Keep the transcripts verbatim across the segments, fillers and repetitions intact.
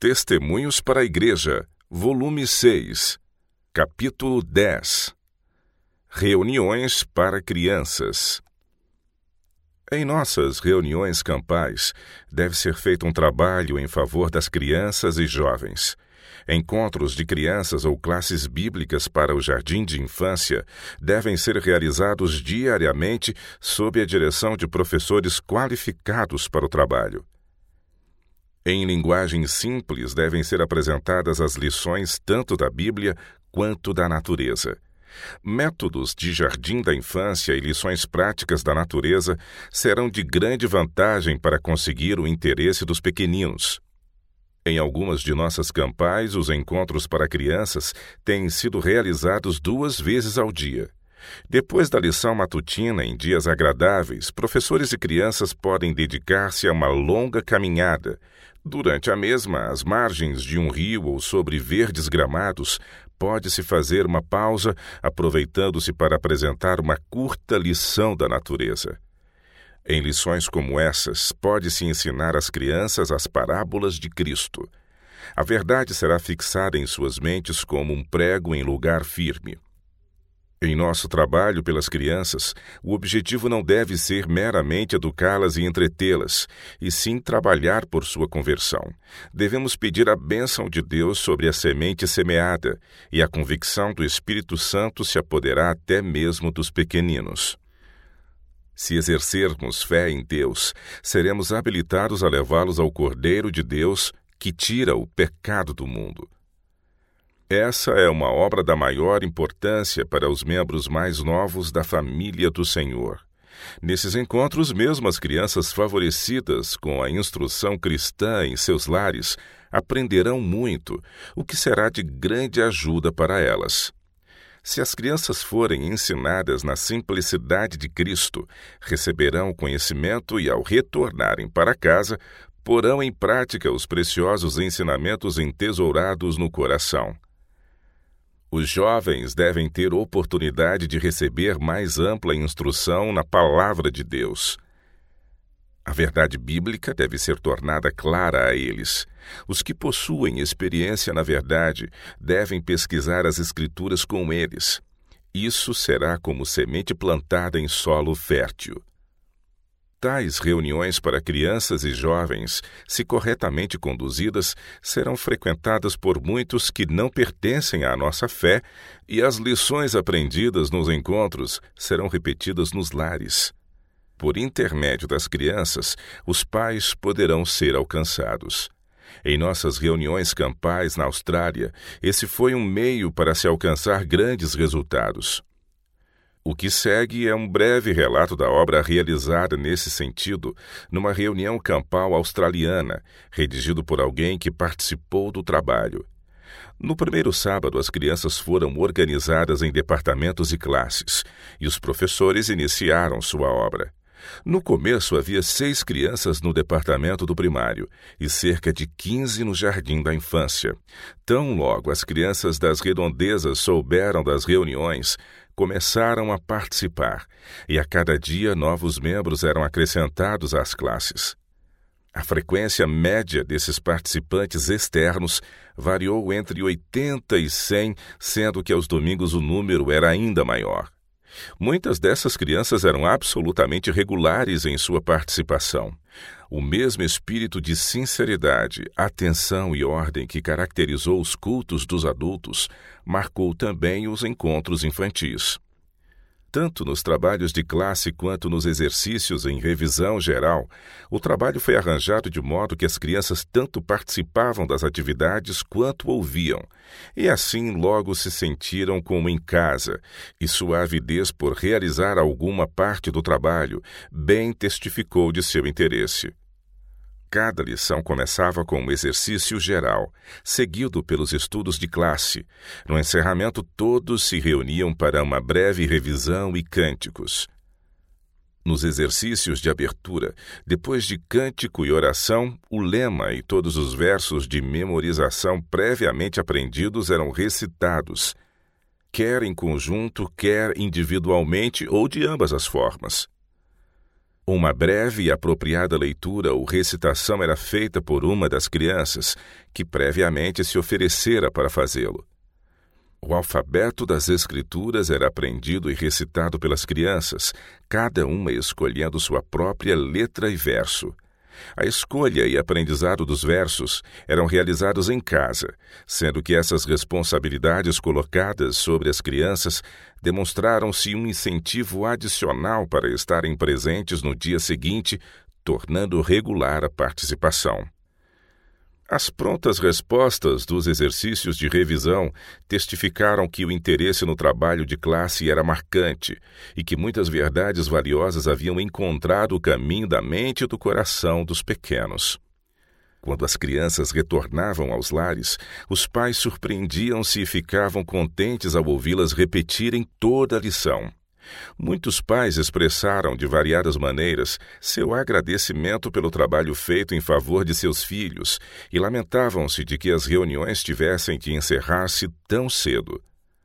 Testemunhos para a Igreja, volume seis, capítulo dez. Reuniões para crianças. Em nossas reuniões campais, deve ser feito um trabalho em favor das crianças e jovens. Encontros de crianças ou classes bíblicas para o jardim de infância devem ser realizados diariamente sob a direção de professores qualificados para o trabalho. Em linguagem simples devem ser apresentadas as lições tanto da Bíblia quanto da natureza. Métodos de jardim da infância e lições práticas da natureza serão de grande vantagem para conseguir o interesse dos pequeninos. Em algumas de nossas campais, os encontros para crianças têm sido realizados duas vezes ao dia. Depois da lição matutina, em dias agradáveis, professores e crianças podem dedicar-se a uma longa caminhada. Durante a mesma, às margens de um rio ou sobre verdes gramados, pode-se fazer uma pausa, aproveitando-se para apresentar uma curta lição da natureza. Em lições como essas, pode-se ensinar às crianças as parábolas de Cristo. A verdade será fixada em suas mentes como um prego em lugar firme. Em nosso trabalho pelas crianças, o objetivo não deve ser meramente educá-las e entretê-las, e sim trabalhar por sua conversão. Devemos pedir a bênção de Deus sobre a semente semeada, e a convicção do Espírito Santo se apoderar até mesmo dos pequeninos. Se exercermos fé em Deus, seremos habilitados a levá-los ao Cordeiro de Deus, que tira o pecado do mundo. Essa é uma obra da maior importância para os membros mais novos da família do Senhor. Nesses encontros, mesmo as crianças favorecidas com a instrução cristã em seus lares aprenderão muito, o que será de grande ajuda para elas. Se as crianças forem ensinadas na simplicidade de Cristo, receberão o conhecimento e, ao retornarem para casa, porão em prática os preciosos ensinamentos entesourados no coração. Os jovens devem ter oportunidade de receber mais ampla instrução na Palavra de Deus. A verdade bíblica deve ser tornada clara a eles. Os que possuem experiência na verdade devem pesquisar as Escrituras com eles. Isso será como semente plantada em solo fértil. Tais reuniões para crianças e jovens, se corretamente conduzidas, serão frequentadas por muitos que não pertencem à nossa fé, e as lições aprendidas nos encontros serão repetidas nos lares. Por intermédio das crianças, os pais poderão ser alcançados. Em nossas reuniões campais na Austrália, esse foi um meio para se alcançar grandes resultados. O que segue é um breve relato da obra realizada nesse sentido numa reunião campal australiana, redigido por alguém que participou do trabalho. No primeiro sábado, as crianças foram organizadas em departamentos e classes, e os professores iniciaram sua obra. No começo, havia seis crianças no departamento do primário e cerca de quinze no jardim da infância. Tão logo as crianças das redondezas souberam das reuniões, começaram a participar, e a cada dia novos membros eram acrescentados às classes. A frequência média desses participantes externos variou entre oitenta e cem, sendo que aos domingos o número era ainda maior. Muitas dessas crianças eram absolutamente regulares em sua participação. O mesmo espírito de sinceridade, atenção e ordem que caracterizou os cultos dos adultos marcou também os encontros infantis. Tanto nos trabalhos de classe quanto nos exercícios em revisão geral, o trabalho foi arranjado de modo que as crianças tanto participavam das atividades quanto ouviam, e assim logo se sentiram como em casa, e sua avidez por realizar alguma parte do trabalho bem testificou de seu interesse. Cada lição começava com um exercício geral, seguido pelos estudos de classe. No encerramento, todos se reuniam para uma breve revisão e cânticos. Nos exercícios de abertura, depois de cântico e oração, o lema e todos os versos de memorização previamente aprendidos eram recitados, quer em conjunto, quer individualmente ou de ambas as formas. Uma breve e apropriada leitura ou recitação era feita por uma das crianças, que previamente se oferecera para fazê-lo. O alfabeto das Escrituras era aprendido e recitado pelas crianças, cada uma escolhendo sua própria letra e verso. A escolha e aprendizado dos versos eram realizados em casa, sendo que essas responsabilidades colocadas sobre as crianças demonstraram-se um incentivo adicional para estarem presentes no dia seguinte, tornando regular a participação. As prontas respostas dos exercícios de revisão testificaram que o interesse no trabalho de classe era marcante e que muitas verdades valiosas haviam encontrado o caminho da mente e do coração dos pequenos. Quando as crianças retornavam aos lares, os pais surpreendiam-se e ficavam contentes ao ouvi-las repetirem toda a lição. Muitos pais expressaram de variadas maneiras seu agradecimento pelo trabalho feito em favor de seus filhos e lamentavam-se de que as reuniões tivessem que encerrar-se tão cedo.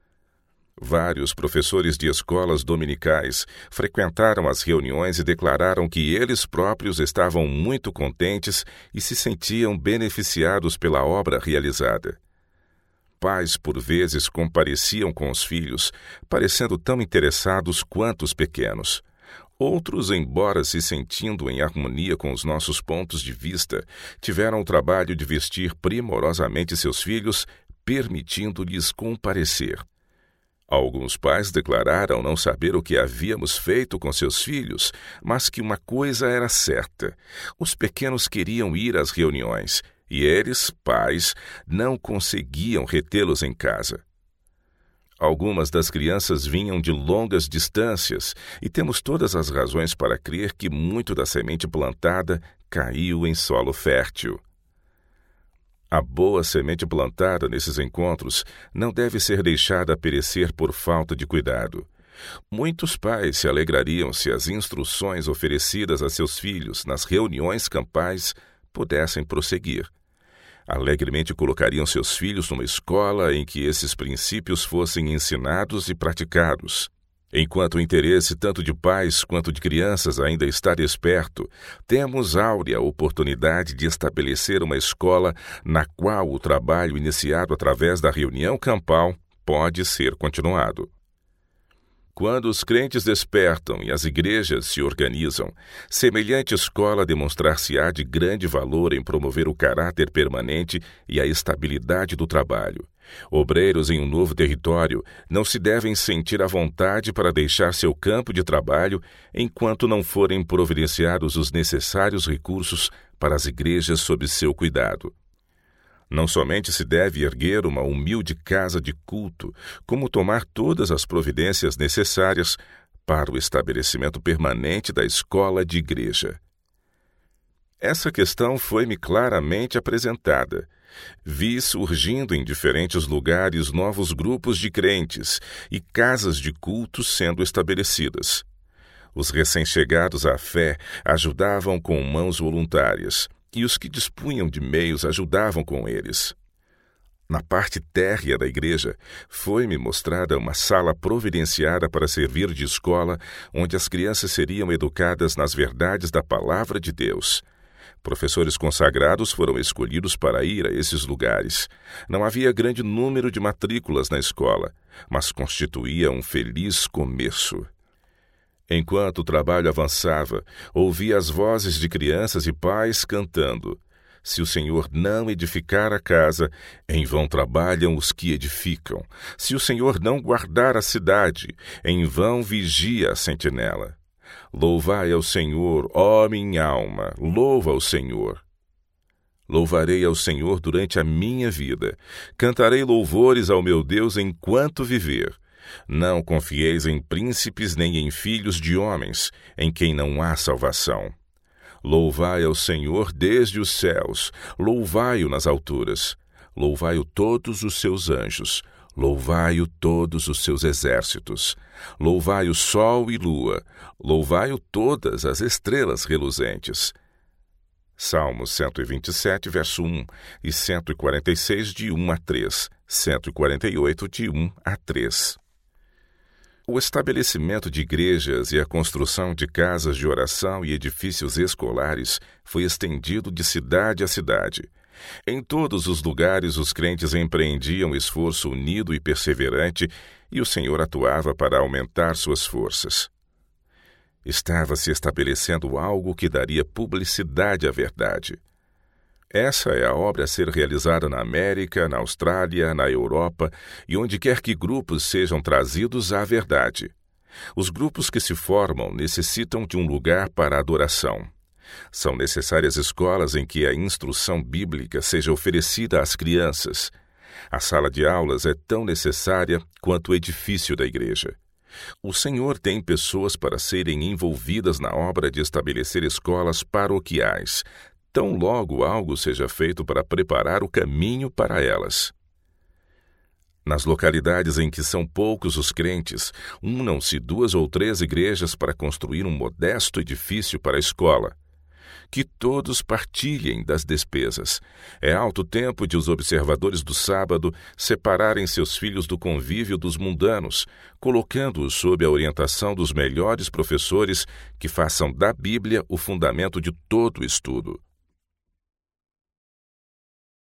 Vários professores de escolas dominicais frequentaram as reuniões e declararam que eles próprios estavam muito contentes e se sentiam beneficiados pela obra realizada. Pais, por vezes, compareciam com os filhos, parecendo tão interessados quanto os pequenos. Outros, embora se sentindo em harmonia com os nossos pontos de vista, tiveram o trabalho de vestir primorosamente seus filhos, permitindo-lhes comparecer. Alguns pais declararam não saber o que havíamos feito com seus filhos, mas que uma coisa era certa: os pequenos queriam ir às reuniões, e eles, pais, não conseguiam retê-los em casa. Algumas das crianças vinham de longas distâncias e temos todas as razões para crer que muito da semente plantada caiu em solo fértil. A boa semente plantada nesses encontros não deve ser deixada perecer por falta de cuidado. Muitos pais se alegrariam se as instruções oferecidas a seus filhos nas reuniões campais pudessem prosseguir. Alegremente colocariam seus filhos numa escola em que esses princípios fossem ensinados e praticados. Enquanto o interesse tanto de pais quanto de crianças ainda está desperto, temos áurea oportunidade de estabelecer uma escola na qual o trabalho iniciado através da reunião campal pode ser continuado. Quando os crentes despertam e as igrejas se organizam, semelhante escola demonstrar-se-á de grande valor em promover o caráter permanente e a estabilidade do trabalho. Obreiros em um novo território não se devem sentir à vontade para deixar seu campo de trabalho enquanto não forem providenciados os necessários recursos para as igrejas sob seu cuidado. Não somente se deve erguer uma humilde casa de culto, como tomar todas as providências necessárias para o estabelecimento permanente da escola de igreja. Essa questão foi-me claramente apresentada. Vi surgindo em diferentes lugares novos grupos de crentes e casas de culto sendo estabelecidas. Os recém-chegados à fé ajudavam com mãos voluntárias, e os que dispunham de meios ajudavam com eles. Na parte térrea da igreja, foi-me mostrada uma sala providenciada para servir de escola, onde as crianças seriam educadas nas verdades da palavra de Deus. Professores consagrados foram escolhidos para ir a esses lugares. Não havia grande número de matrículas na escola, mas constituía um feliz começo. Enquanto o trabalho avançava, ouvi as vozes de crianças e pais cantando: Se o Senhor não edificar a casa, em vão trabalham os que edificam. Se o Senhor não guardar a cidade, em vão vigia a sentinela. Louvai ao Senhor, ó minha alma, louva ao Senhor. Louvarei ao Senhor durante a minha vida. Cantarei louvores ao meu Deus enquanto viver. Não confieis em príncipes nem em filhos de homens, em quem não há salvação. Louvai ao Senhor desde os céus, louvai-o nas alturas. Louvai-o todos os seus anjos, louvai-o todos os seus exércitos. Louvai-o sol e lua, louvai-o todas as estrelas reluzentes. Salmo cento e vinte e sete, verso um, e cento e quarenta e seis, de um a três, cento e quarenta e oito, de um a três. O estabelecimento de igrejas e a construção de casas de oração e edifícios escolares foi estendido de cidade a cidade. Em todos os lugares, os crentes empreendiam esforço unido e perseverante, e o Senhor atuava para aumentar suas forças. Estava se estabelecendo algo que daria publicidade à verdade. Essa é a obra a ser realizada na América, na Austrália, na Europa e onde quer que grupos sejam trazidos à verdade. Os grupos que se formam necessitam de um lugar para adoração. São necessárias escolas em que a instrução bíblica seja oferecida às crianças. A sala de aulas é tão necessária quanto o edifício da igreja. O Senhor tem pessoas para serem envolvidas na obra de estabelecer escolas paroquiais, tão logo algo seja feito para preparar o caminho para elas. Nas localidades em que são poucos os crentes, unam-se duas ou três igrejas para construir um modesto edifício para a escola. Que todos partilhem das despesas. É alto tempo de os observadores do sábado separarem seus filhos do convívio dos mundanos, colocando-os sob a orientação dos melhores professores que façam da Bíblia o fundamento de todo o estudo.